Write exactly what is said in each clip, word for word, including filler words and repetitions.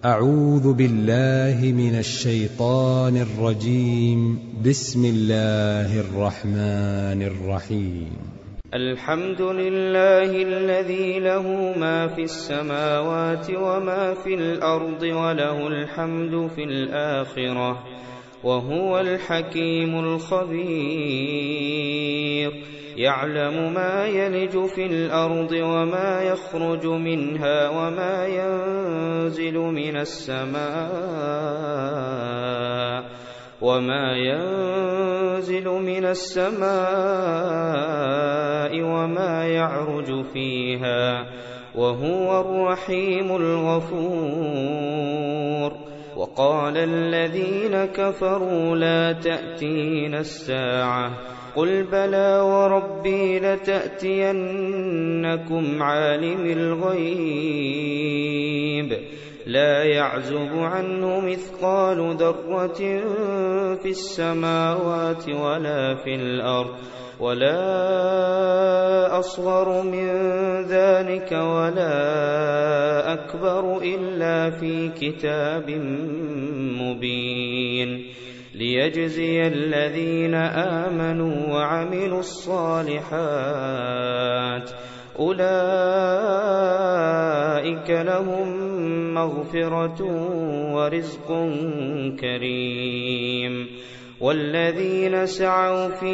أعوذ بالله من الشيطان الرجيم. بسم الله الرحمن الرحيم. الحمد لله الذي له ما في السماوات وما في الأرض وله الحمد في الآخرة وهو الحكيم الخبير. يعلم ما يلج في الأرض وما يخرج منها وما ينزل من السماء وما ينزل من السماء وما يعرج فيها وهو الرحيم الغفور. وقال الذين كفروا لا تأتينا الساعة قل بلى وربي لتأتينكم عالم الغيب لا يعزب عنه مثقال ذرة في السماوات ولا في الأرض ولا أصغر من ذلك ولا أكبر إلا في كتاب مبين ليجزي الذين آمنوا وعملوا الصالحات أولئك لهم مغفرة ورزق كريم. والذين سعوا في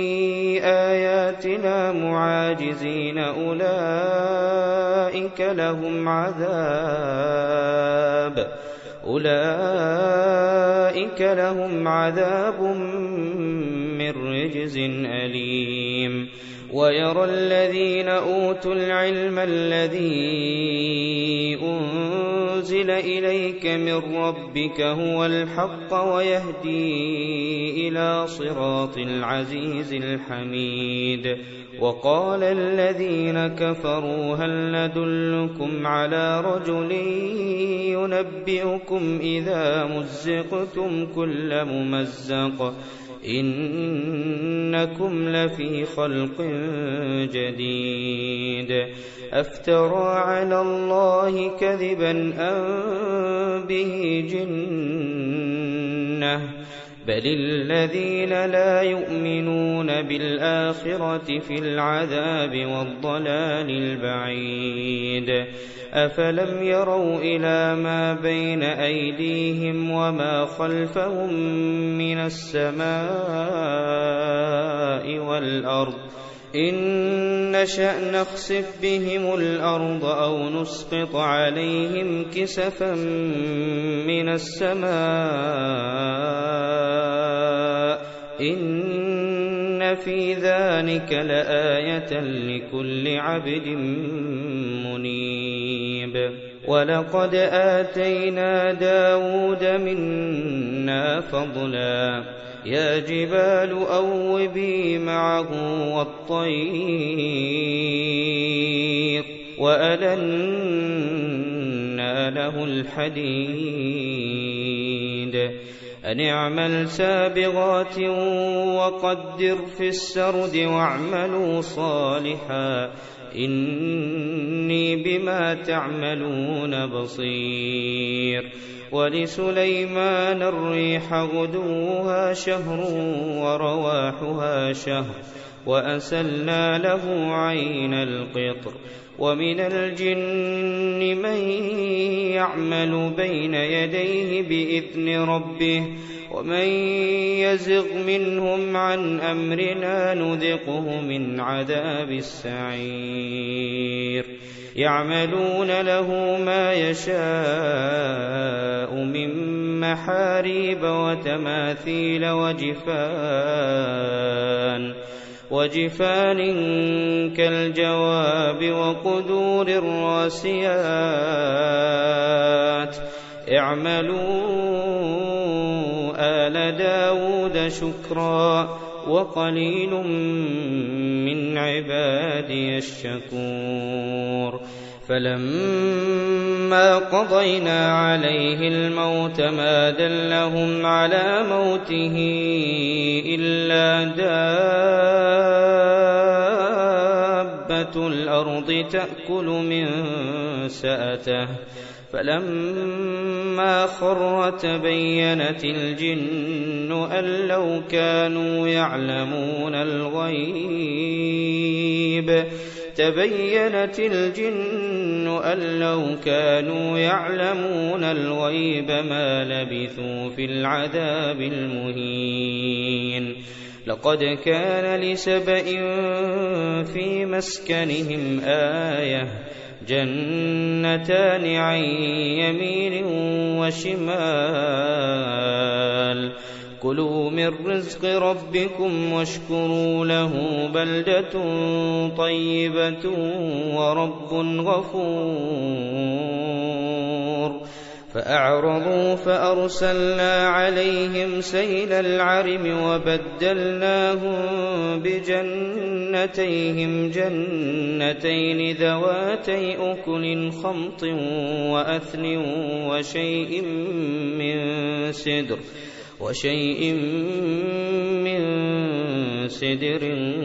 آياتنا معاجزين أولئك لهم عذاب أولئك لهم عذاب من رجز أليم. ويرى الذين أوتوا العلم الذي أنزل إليك من ربك هو الحق ويهدي إلى صراط العزيز الحميد. وقال الذين كفروا هل ندلكم على رجل ينبئكم إذا مزقتم كل ممزق إنكم لفي خلق جديد. أفترى على الله كذبا أم به جنة بل الذين لا يؤمنون بالآخرة في العذاب والضلال البعيد. أفلم يروا إلى ما بين أيديهم وما خلفهم من السماء والأرض إن نشأ نخسف بهم الأرض أو نسقط عليهم كسفا من السماء إن في ذلك لآية لكل عبد منيب. ولقد آتينا داود منا فضلا يا جبال أوبي معه والطير وألنا له الحديد أن اعمل سابغات وقدر في السرد واعملوا صالحا إني بما تعملون بصير. ولسليمان الريح غدوها شهر ورواحها شهر وأسلنا له عين القطر. ومن الجن من يعمل بين يديه بإذن ربه ومن يزغ منهم عن أمرنا نذقه من عذاب السعير. يعملون له ما يشاء من محاريب وتماثيل وجفان وجفان كالجواب وقدور الراسيات. اعملوا آل داود شكرا وقليل من عبادي الشكور. فلما قضينا عليه الموت ما دلهم على موته إلا دابة الأرض تأكل من سأته فلما فلما خر تبينت الجن أن لو كانوا يعلمون الغيب تبينت الجن أن لو كانوا يعلمون الغيب ما لبثوا في العذاب المهين. لقد كان لسبإ في مسكنهم آية جنتان عن يمين وشمال كلوا من رزق ربكم واشكروا له بلدة طيبة ورب غفور. فأعرضوا فأرسلنا عليهم سيل العرم وبدلناهم بجنتيهم جنتين ذواتي أكل خمط وأثل وشيء من سدر وشيء من سدر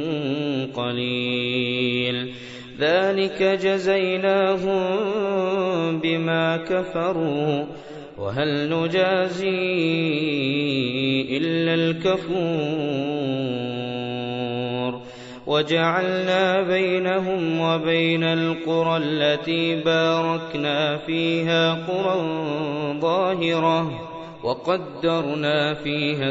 قليل ذلك جزيناهم بما كفروا وهل نجازي إلا الكفور. وجعلنا بينهم وبين القرى التي باركنا فيها قرى ظاهرة وقدرنا فيها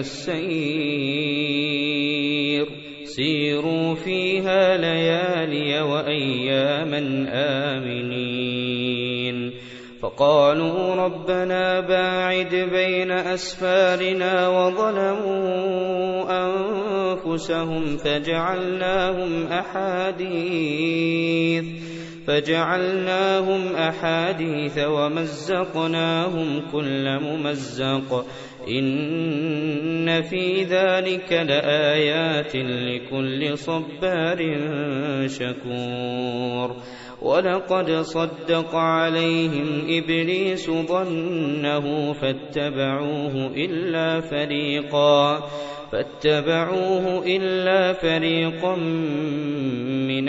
السير سيروا فيها ليالي وأياما آمنين. فقالوا ربنا باعد بين أسفارنا وظلموا أنفسهم فجعلناهم أحاديث فجعلناهم أحاديث ومزقناهم كل ممزق إن في ذلك لآيات لكل صبار شكور. ولقد صدق عليهم إبليس ظنه فاتبعوه إلا فريقا فاتبعوه إلا فريقا من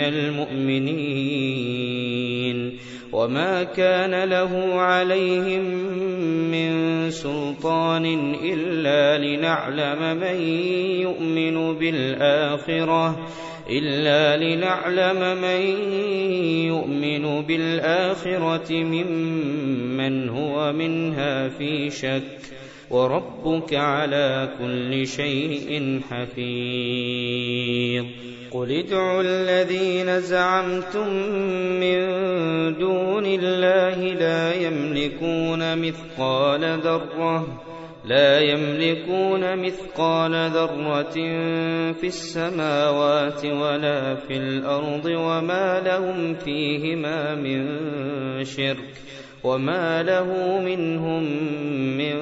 المؤمنين وما كان له عليهم من سلطان إلا لنعلم من يؤمن بالآخرة إلا لنعلم من يؤمن بالآخرة ممن هو منها في شك وربك على كل شيء حفيظ. قل ادعوا الذين زعمتم من دون الله لا يملكون مثقال ذرة لا يملكون مثقال ذرة في السماوات ولا في الأرض وما لهم فيهما من شرك وما له منهم من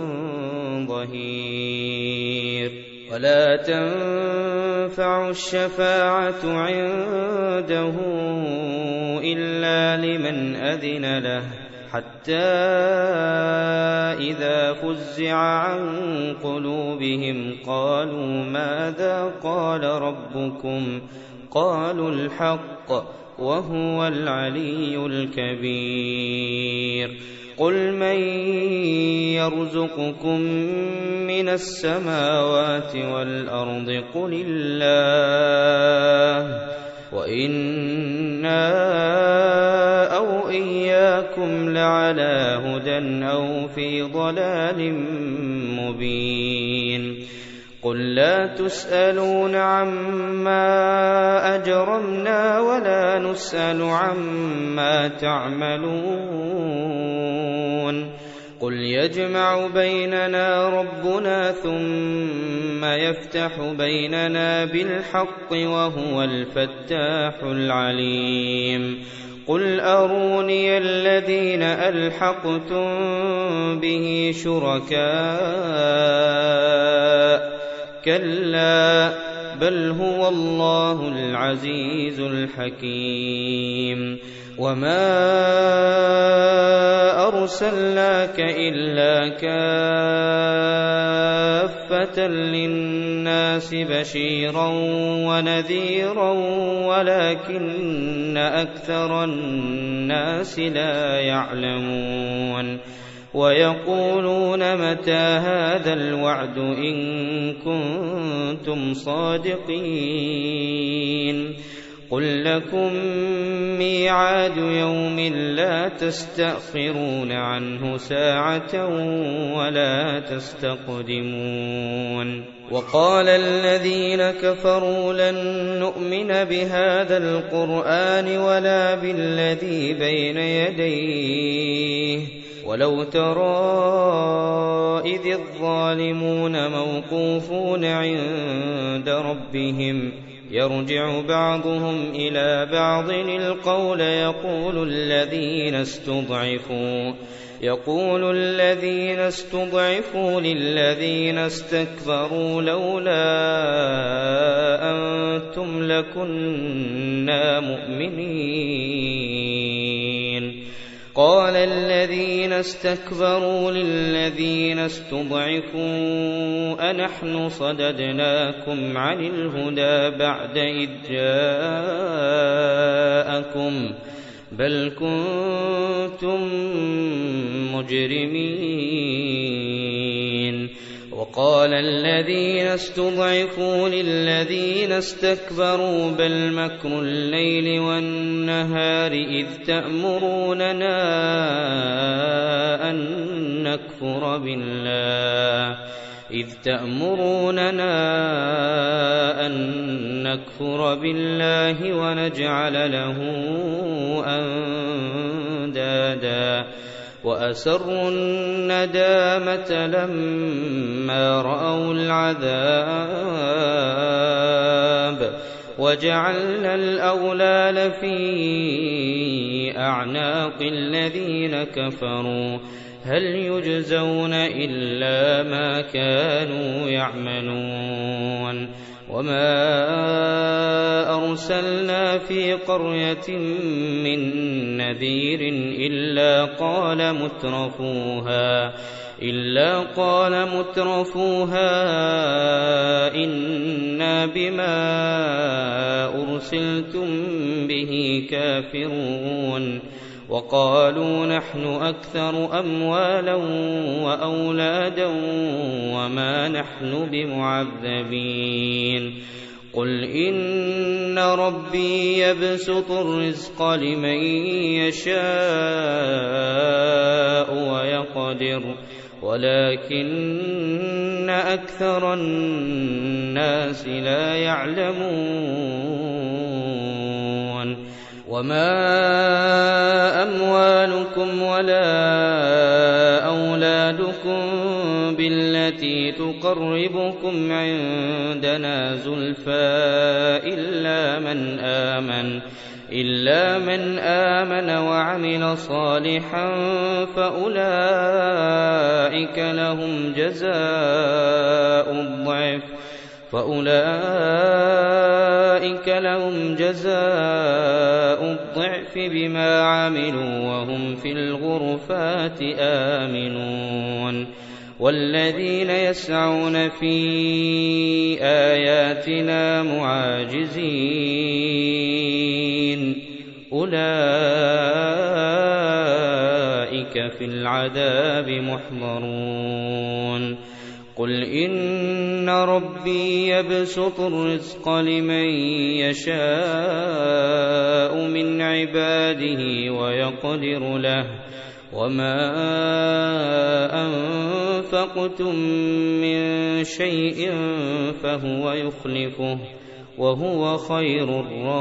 ظهير. ولا تنفع الشفاعة عنده إلا لمن أذن له حتى إذا فزع عن قلوبهم قالوا ماذا قال ربكم قالوا الحق وهو العلي الكبير. قل من يرزقكم من السماوات والأرض قل الله وإنا أو إياكم لعلى هدى أو في ضلال مبين. قل لا تسألون عما أجرمنا ولا نسأل عما تعملون. قل يجمع بيننا ربنا ثم يفتح بيننا بالحق وهو الفتاح العليم. قل أروني الذين ألحقتم به شركاء كلا بل هو الله العزيز الحكيم. وما أرسلناك إلا كافة للناس بشيرا ونذيرا ولكن أكثر الناس لا يعلمون. ويقولون متى هذا الوعد إن كنتم صادقين قل لكم ميعاد يوم لا تستأخرون عنه ساعة ولا تستقدمون وقال الذين كفروا لن نؤمن بهذا القرآن ولا بالذي بين يديه ولو ترى إذ الظالمون موقوفون عند ربهم يرجع بعضهم إلى بعض القول يقول الذين استضعفوا يقول الذين استضعفوا للذين استكبروا لولا أنتم لكنا مؤمنين قال الذين استكبروا للذين استضعفوا أنحن صددناكم عن الهدى بعد إذ جاءكم بل كنتم مجرمين وقال الذين استضعفوا للذين استكبروا بل مكر الليل والنهار إذ تأمروننا أن نكفر بالله إذ تأمروننا أن نكفر بالله ونجعل له أندادا وأسروا الندامة لما رأوا العذاب وجعلنا الأغلال في أعناق الذين كفروا هل يجزون إلا ما كانوا يعملون وما أرسلنا في قرية من نذير إلا قال مترفوها إلا قال مترفوها إنا بما أرسلتم به كافرون وقالوا نحن أكثر أموالا وأولادا وما نحن بمعذبين قل إن ربي يبسط الرزق لمن يشاء ويقدر ولكن أكثر الناس لا يعلمون وما أموالكم ولا أولادكم بالتي تقربكم عندنا زلفى إلا من آمن إلا من آمن وعمل صالحا فأولئك لهم جزاء الضعف فأولئك لهم جزاء الضعف بما عملوا وهم في الغرفات آمنون والذين يسعون في آياتنا معاجزين أولئك في العذاب محضرون قل إن ربي يبسط الرزق لمن يشاء من عباده ويقدر له وما أنفقتم من شيء فهو يخلفه وهو خير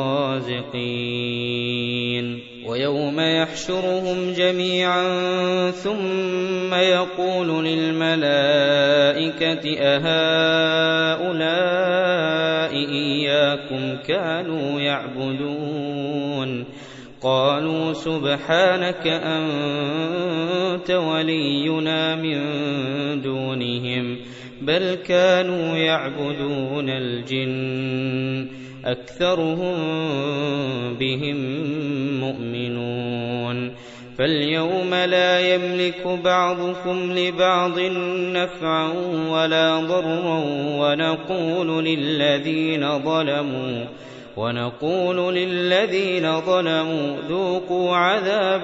الرازقين ويوم يحشرهم جميعا ثم يقول للملائكة أهؤلاء إياكم كانوا يعبدون قالوا سبحانك أنت ولينا من دونهم بل كانوا يعبدون الجن أكثرهم بهم مؤمنون فاليوم لا يملك بعضكم لبعض نفعا ولا ضرا ونقول للذين ظلموا ونقول للذين ظلموا ذوقوا عذاب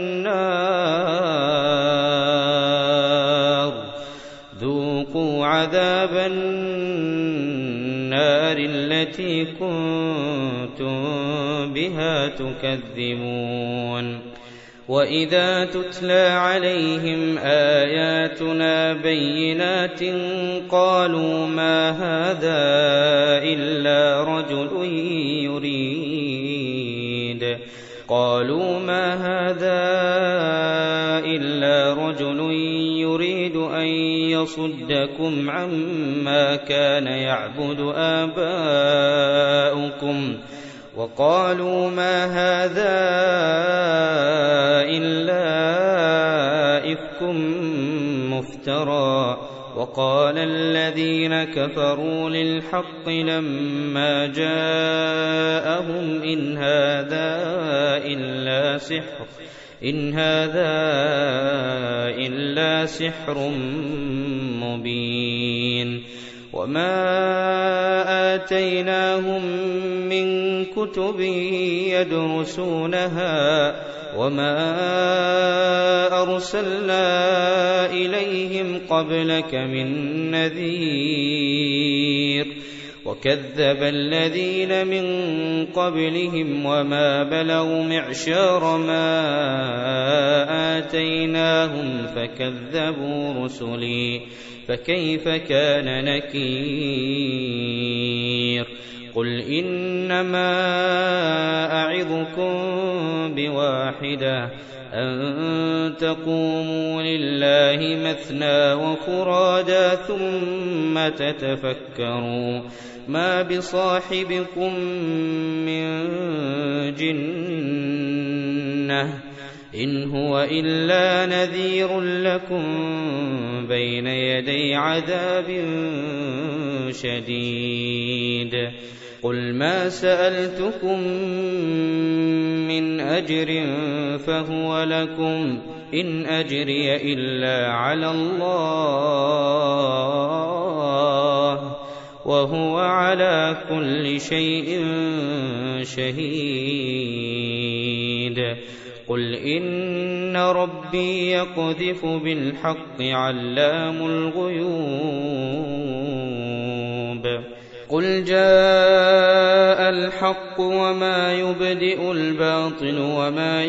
النار ذوقوا عذاب النار التي كنتم بها تكذبون وإذا تتلى عليهم آياتنا بينات قالوا ما هذا إلا رجل يريد قالوا ما هذا إلا رجل يريد أن يصدكم عما كان يعبد آباؤكم وقالوا ما هذا إلا إفك مفترى وقال الذين كفروا للحق لما جاءهم إن هذا إلا سحر إن هذا إلا سحر مبين وما آتيناهم من كتب يدرسونها وما أرسلنا إليهم قبلك من نذير وكذب الذين من قبلهم وما بلغوا معشار ما آتيناهم فكذبوا رسلي فكيف كان نكير قل إنما أعظكم بواحدة أن تقوموا لله مثنى وفرادا ثم تتفكروا ما بصاحبكم من جنة إن هو إلا نذير لكم بين يدي عذاب شديد قل ما سألتكم من أجر فهو لكم إن أجري إلا على الله وهو على كل شيء شهيد قل إن ربي يقذف بالحق علام الغيوب قل جاء الحق وما يبدئ الباطل وما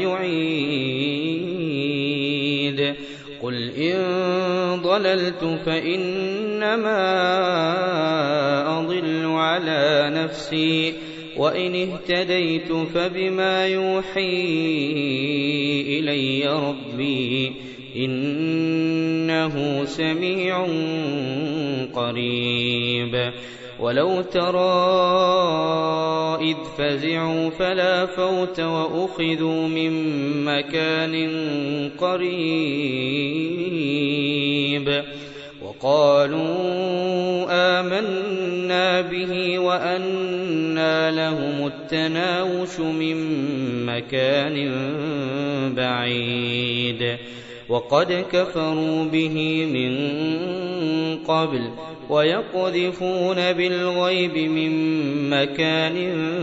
يعيد قل إن ضللت فإنما أضل على نفسي وإن اهتديت فبما يوحي إلي ربي إنه سميع قريب ولو ترى إذ فزعوا فلا فوت وأخذوا من مكان قريب وقالوا آمنا به وأنى لهم التناوش من مكان بعيد وقد كفروا به من قبل ويقذفون بالغيب من مكان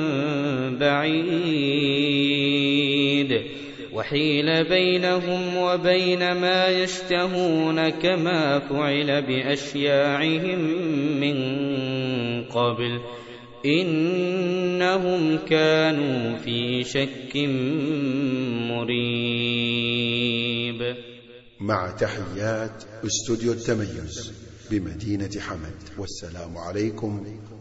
بعيد وحيل بينهم وبين ما يشتهون كما فعل بأشياعهم من قبل إنهم كانوا في شك مريب. مع تحيات استوديو التميز بمدينة حمد، والسلام عليكم